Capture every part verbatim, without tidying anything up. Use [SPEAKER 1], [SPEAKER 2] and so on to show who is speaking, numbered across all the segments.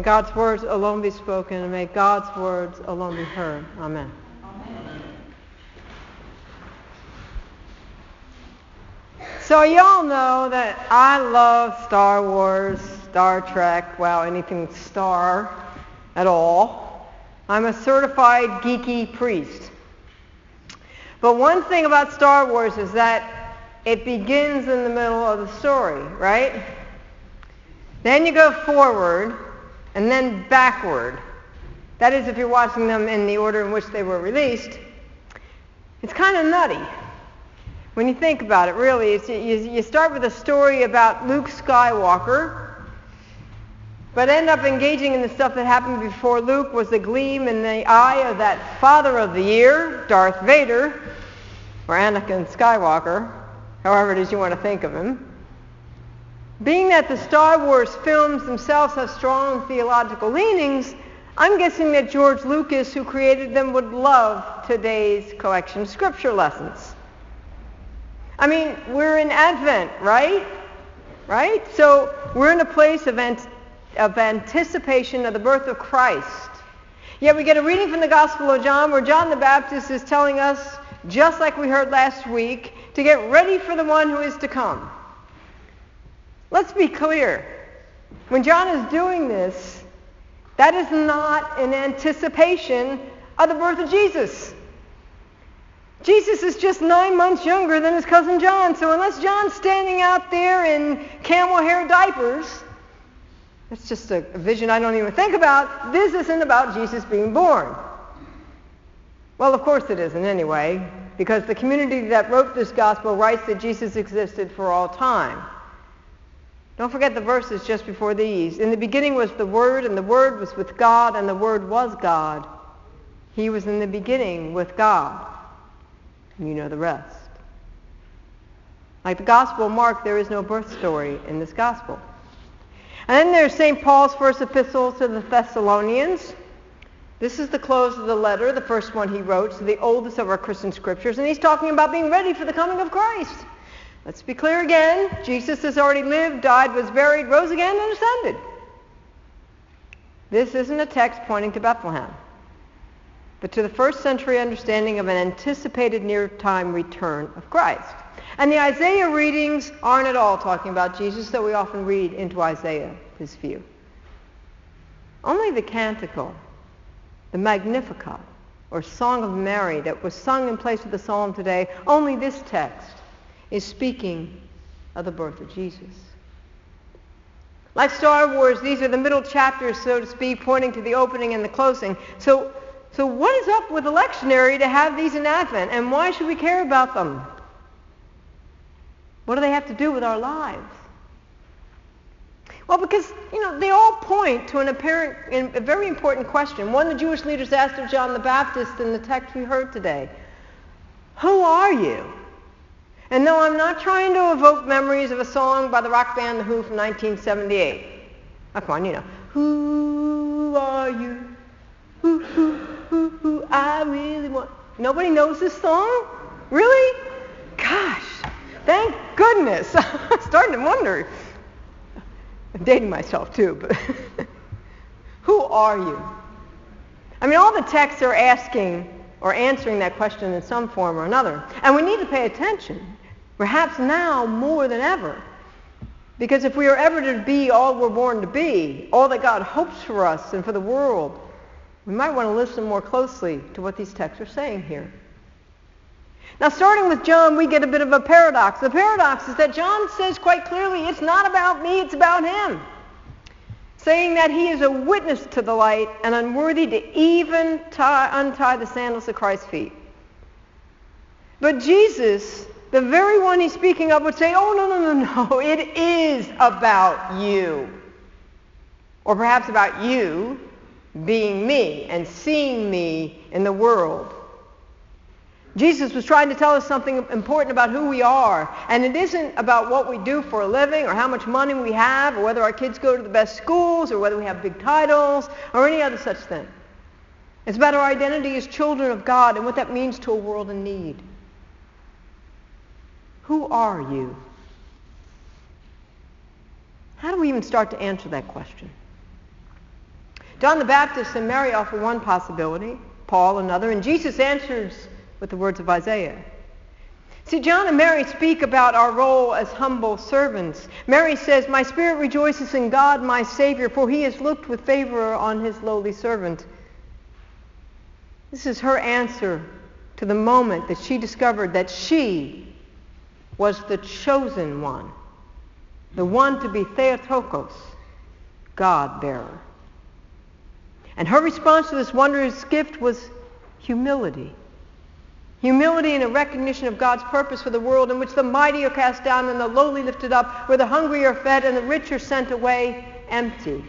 [SPEAKER 1] May God's words alone be spoken, and may God's words alone be heard. Amen.
[SPEAKER 2] Amen.
[SPEAKER 1] So y'all know that I love Star Wars, Star Trek, well, anything star at all. I'm a certified geeky priest. But one thing about Star Wars is that it begins in the middle of the story, right? Then you go forward, and then backward. That is, if you're watching them in the order in which they were released. It's kind of nutty when you think about it, really. It's, you, you start with a story about Luke Skywalker, but end up engaging in the stuff that happened before Luke was the gleam in the eye of that father of the year, Darth Vader, or Anakin Skywalker, however it is you want to think of him. Being that the Star Wars films themselves have strong theological leanings, I'm guessing that George Lucas, who created them, would love today's collection of scripture lessons. I mean, we're in Advent, right? Right? So we're in a place of, ant- of anticipation of the birth of Christ. Yet we get a reading from the Gospel of John where John the Baptist is telling us, just like we heard last week, to get ready for the one who is to come. Let's be clear. When John is doing this, that is not in anticipation of the birth of Jesus. Jesus is just nine months younger than his cousin John, so unless John's standing out there in camel hair diapers, that's just a, a vision I don't even think about. This isn't about Jesus being born. Well, of course it isn't anyway, because the community that wrote this gospel writes that Jesus existed for all time. Don't forget the verses just before these. In the beginning was the Word, and the Word was with God, and the Word was God. He was in the beginning with God. And you know the rest. Like the Gospel of Mark, there is no birth story in this gospel. And then there's Saint Paul's first epistle to the Thessalonians. This is the close of the letter, the first one he wrote, so the oldest of our Christian scriptures, and he's talking about being ready for the coming of Christ. Let's be clear again. Jesus has already lived, died, was buried, rose again, and ascended. This isn't a text pointing to Bethlehem, but to the first century understanding of an anticipated near-time return of Christ. And the Isaiah readings aren't at all talking about Jesus, though we often read into Isaiah his view. Only the canticle, the Magnificat, or Song of Mary that was sung in place of the psalm today, only this text is speaking of the birth of Jesus. Like Star Wars, these are the middle chapters, so to speak, pointing to the opening and the closing. So, so what is up with the lectionary to have these in Advent, and why should we care about them? What do they have to do with our lives? Well, because, you know, they all point to an apparent, a very important question, one the Jewish leaders asked of John the Baptist in the text we heard today. Who are you? And no, I'm not trying to evoke memories of a song by the rock band The Who from nineteen seventy-eight. Oh, come on, you know. Who are you? Who, who, who, who, I really want... Nobody knows this song? Really? Gosh, thank goodness. I'm starting to wonder. I'm dating myself too, but who are you? I mean, all the texts are asking or answering that question in some form or another. And we need to pay attention, perhaps now more than ever. Because if we are ever to be all we're born to be, all that God hopes for us and for the world, we might want to listen more closely to what these texts are saying here. Now, starting with John, we get a bit of a paradox. The paradox is that John says quite clearly, it's not about me, it's about him. Saying that he is a witness to the light and unworthy to even tie, untie the sandals of Christ's feet. But Jesus, the very one he's speaking of, would say, oh, no, no, no, no, it is about you. Or perhaps about you being me and seeing me in the world. Jesus was trying to tell us something important about who we are. And it isn't about what we do for a living or how much money we have or whether our kids go to the best schools or whether we have big titles or any other such thing. It's about our identity as children of God and what that means to a world in need. Who are you? How do we even start to answer that question? John the Baptist and Mary offer one possibility, Paul another, and Jesus answers with the words of Isaiah. See, John and Mary speak about our role as humble servants. Mary says, "My spirit rejoices in God, my Savior, for he has looked with favor on his lowly servant." This is her answer to the moment that she discovered that she was the chosen one, the one to be Theotokos, God-bearer. And her response to this wondrous gift was humility. Humility and a recognition of God's purpose for the world, in which the mighty are cast down and the lowly lifted up, where the hungry are fed and the rich are sent away empty.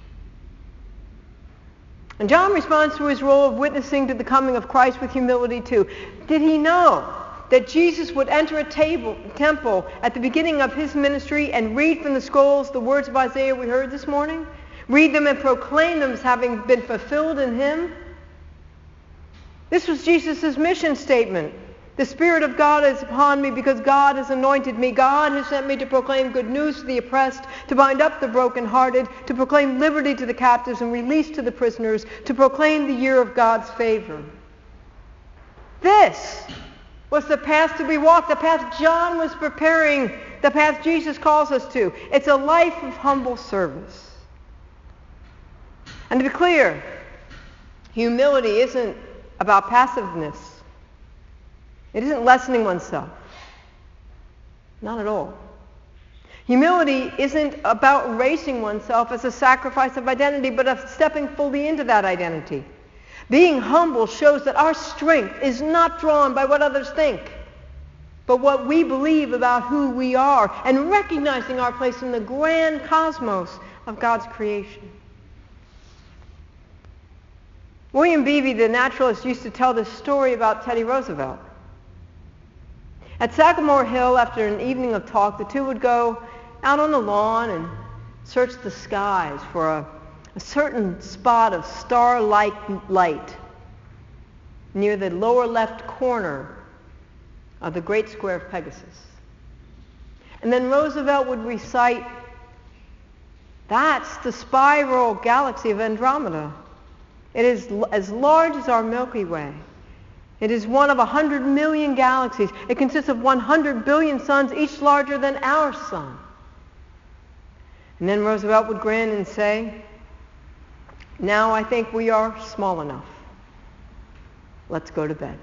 [SPEAKER 1] And John responds to his role of witnessing to the coming of Christ with humility too. Did he know that Jesus would enter a table, temple at the beginning of his ministry and read from the scrolls the words of Isaiah we heard this morning? Read them and proclaim them as having been fulfilled in him? This was Jesus' mission statement. The Spirit of God is upon me because God has anointed me. God has sent me to proclaim good news to the oppressed, to bind up the brokenhearted, to proclaim liberty to the captives and release to the prisoners, to proclaim the year of God's favor. This was the path to be walked, the path John was preparing, the path Jesus calls us to. It's a life of humble service. And to be clear, humility isn't about passiveness. It isn't lessening oneself. Not at all. Humility isn't about erasing oneself as a sacrifice of identity, but of stepping fully into that identity. Being humble shows that our strength is not drawn by what others think, but what we believe about who we are, and recognizing our place in the grand cosmos of God's creation. William Beebe, the naturalist, used to tell this story about Teddy Roosevelt. At Sagamore Hill, after an evening of talk, the two would go out on the lawn and search the skies for a, a certain spot of star-like light near the lower left corner of the great square of Pegasus. And then Roosevelt would recite, "That's the spiral galaxy of Andromeda. It is as large as our Milky Way. It is one of a hundred million galaxies. It consists of one hundred billion suns, each larger than our sun." And then Roosevelt would grin and say, "Now I think we are small enough. Let's go to bed."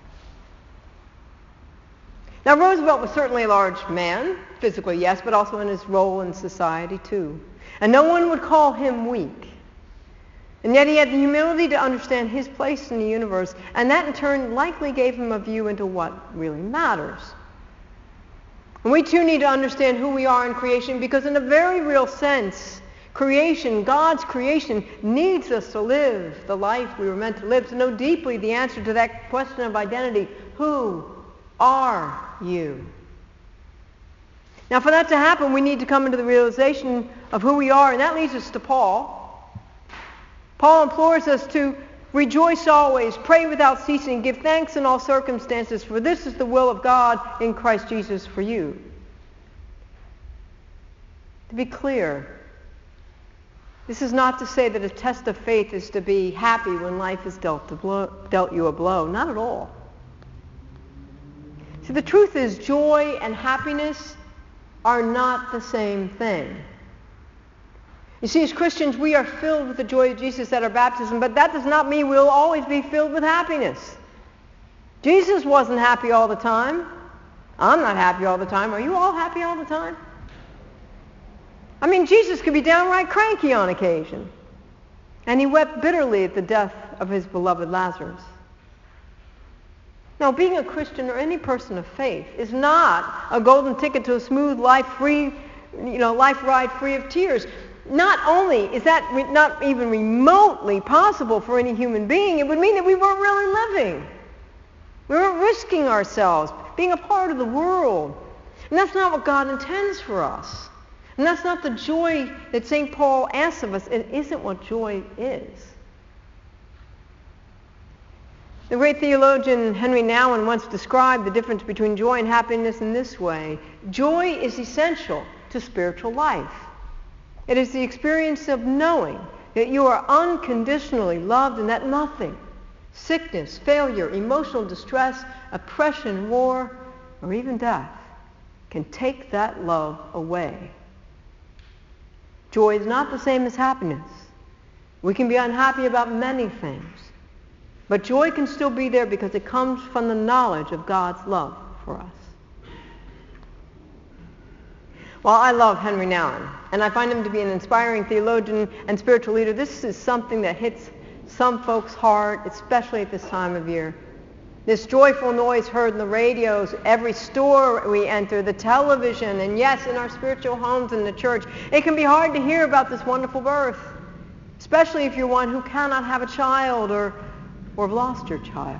[SPEAKER 1] Now Roosevelt was certainly a large man, physically yes, but also in his role in society too. And no one would call him weak. And yet he had the humility to understand his place in the universe, and that in turn likely gave him a view into what really matters. And we too need to understand who we are in creation, because in a very real sense, creation, God's creation, needs us to live the life we were meant to live, to know deeply the answer to that question of identity. Who are you? Now for that to happen, we need to come into the realization of who we are, and that leads us to Paul. Paul implores us to rejoice always, pray without ceasing, give thanks in all circumstances, for this is the will of God in Christ Jesus for you. To be clear, this is not to say that a test of faith is to be happy when life has dealt, a blow, dealt you a blow. Not at all. See, the truth is joy and happiness are not the same thing. You see, as Christians, we are filled with the joy of Jesus at our baptism, but that does not mean we'll always be filled with happiness. Jesus wasn't happy all the time. I'm not happy all the time. Are you all happy all the time? I mean, Jesus could be downright cranky on occasion. And he wept bitterly at the death of his beloved Lazarus. Now, being a Christian or any person of faith is not a golden ticket to a smooth life free, you know, life ride free of tears. Not only is that re- not even remotely possible for any human being, it would mean that we weren't really living. We weren't risking ourselves, being a part of the world. And that's not what God intends for us. And that's not the joy that Saint Paul asks of us. It isn't what joy is. The great theologian Henry Nouwen once described the difference between joy and happiness in this way. Joy is essential to spiritual life. It is the experience of knowing that you are unconditionally loved and that nothing, sickness, failure, emotional distress, oppression, war, or even death can take that love away. Joy is not the same as happiness. We can be unhappy about many things, but joy can still be there because it comes from the knowledge of God's love for us. Well, I love Henry Nouwen, and I find him to be an inspiring theologian and spiritual leader. This is something that hits some folks' heart, especially at this time of year. This joyful noise heard in the radios, every store we enter, the television, and yes, in our spiritual homes in the church. It can be hard to hear about this wonderful birth, especially if you're one who cannot have a child or, or have lost your child.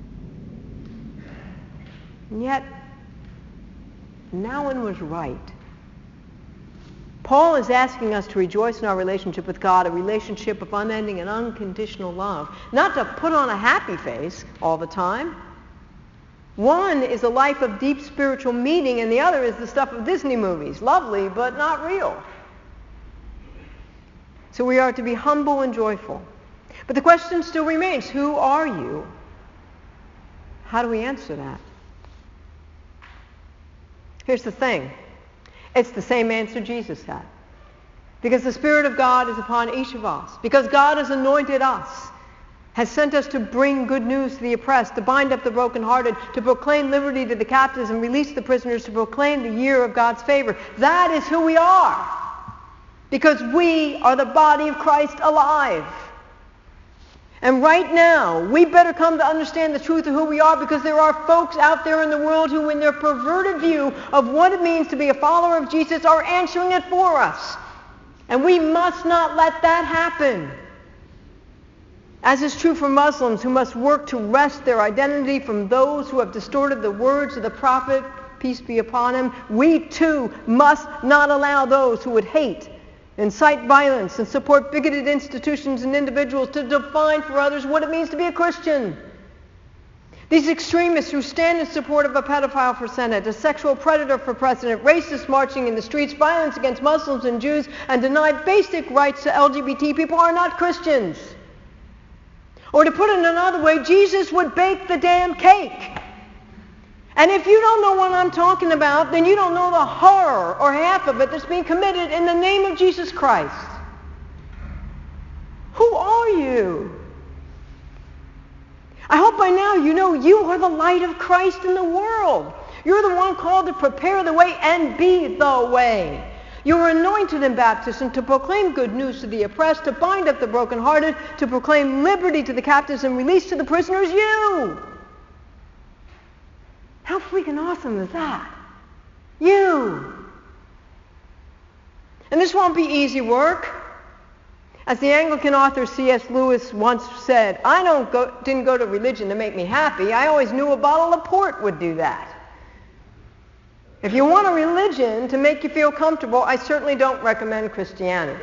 [SPEAKER 1] And yet, Nouwen was right. Paul is asking us to rejoice in our relationship with God, a relationship of unending and unconditional love. Not to put on a happy face all the time. One is a life of deep spiritual meaning, and the other is the stuff of Disney movies. Lovely, but not real. So we are to be humble and joyful. But the question still remains, who are you? How do we answer that? Here's the thing. It's the same answer Jesus had. Because the Spirit of God is upon each of us. Because God has anointed us. Has sent us to bring good news to the oppressed, to bind up the brokenhearted, to proclaim liberty to the captives and release the prisoners, to proclaim the year of God's favor. That is who we are. Because we are the body of Christ alive. And right now, we better come to understand the truth of who we are, because there are folks out there in the world who, in their perverted view of what it means to be a follower of Jesus, are answering it for us. And we must not let that happen. As is true for Muslims, who must work to wrest their identity from those who have distorted the words of the prophet, peace be upon him, we too must not allow those who would hate, incite violence, and support bigoted institutions and individuals to define for others what it means to be a Christian. These extremists who stand in support of a pedophile for Senate, a sexual predator for president, racists marching in the streets, violence against Muslims and Jews, and deny basic rights to L G B T people are not Christians. Or to put it another way, Jesus would bake the damn cake. And if you don't know what I'm talking about, then you don't know the horror or half of it that's being committed in the name of Jesus Christ. Who are you? I hope by now you know you are the light of Christ in the world. You're the one called to prepare the way and be the way. You are anointed in baptism to proclaim good news to the oppressed, to bind up the brokenhearted, to proclaim liberty to the captives and release to the prisoners. You! How freaking awesome is that? You! And this won't be easy work. As the Anglican author C S Lewis once said, I don't go, didn't go to religion to make me happy. I always knew a bottle of port would do that. If you want a religion to make you feel comfortable, I certainly don't recommend Christianity.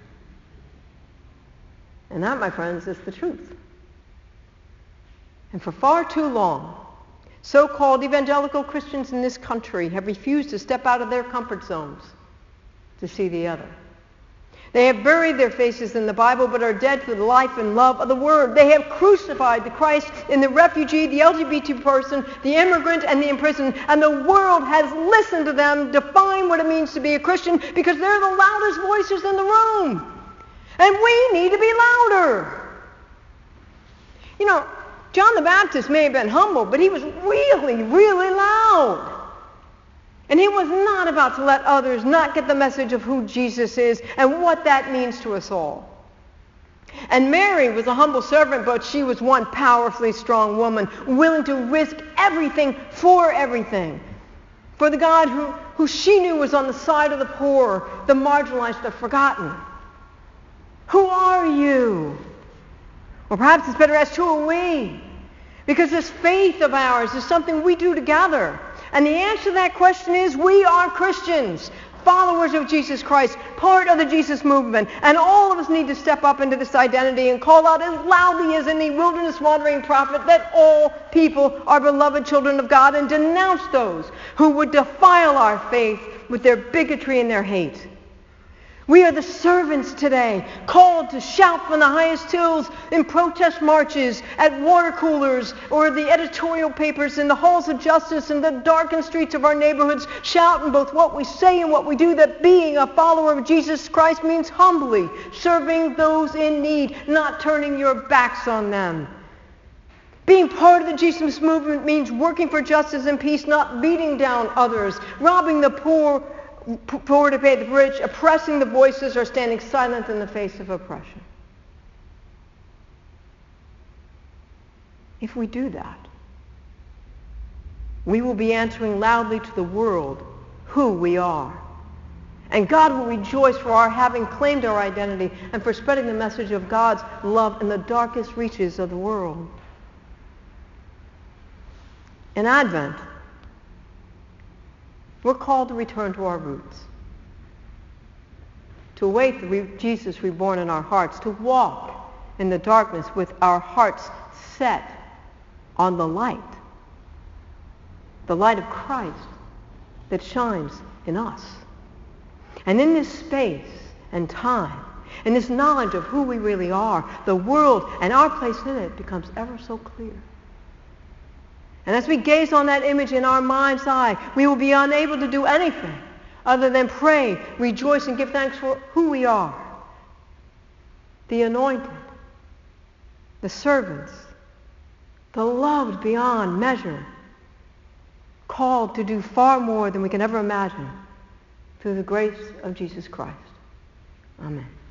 [SPEAKER 1] And that, my friends, is the truth. And for far too long, so-called evangelical Christians in this country have refused to step out of their comfort zones to see the other. They have buried their faces in the Bible but are dead to the life and love of the Word. They have crucified the Christ in the refugee, the L G B T person, the immigrant, and the imprisoned. And the world has listened to them define what it means to be a Christian because they're the loudest voices in the room. And we need to be louder. You know, John the Baptist may have been humble, but he was really, really loud. And he was not about to let others not get the message of who Jesus is and what that means to us all. And Mary was a humble servant, but she was one powerfully strong woman, willing to risk everything for everything. For the God who, who she knew was on the side of the poor, the marginalized, the forgotten. Who are you? Or perhaps it's better asked, who are we? Because this faith of ours is something we do together. And the answer to that question is we are Christians, followers of Jesus Christ, part of the Jesus movement. And all of us need to step up into this identity and call out as loudly as any wilderness wandering prophet that all people are beloved children of God and denounce those who would defile our faith with their bigotry and their hate. We are the servants today, called to shout from the highest hills in protest marches, at water coolers, or the editorial papers in the halls of justice and the darkened streets of our neighborhoods, shout in both what we say and what we do that being a follower of Jesus Christ means humbly serving those in need, not turning your backs on them. Being part of the Jesus movement means working for justice and peace, not beating down others, robbing the poor, poor to pay the rich, oppressing the voices, or standing silent in the face of oppression. If we do that, we will be answering loudly to the world who we are. And God will rejoice for our having claimed our identity and for spreading the message of God's love in the darkest reaches of the world. In Advent, we're called to return to our roots, to await the re- Jesus reborn in our hearts, to walk in the darkness with our hearts set on the light, the light of Christ that shines in us. And in this space and time, in this knowledge of who we really are, the world and our place in it becomes ever so clear. And as we gaze on that image in our mind's eye, we will be unable to do anything other than pray, rejoice, and give thanks for who we are. The anointed, the servants, the loved beyond measure, called to do far more than we can ever imagine through the grace of Jesus Christ. Amen.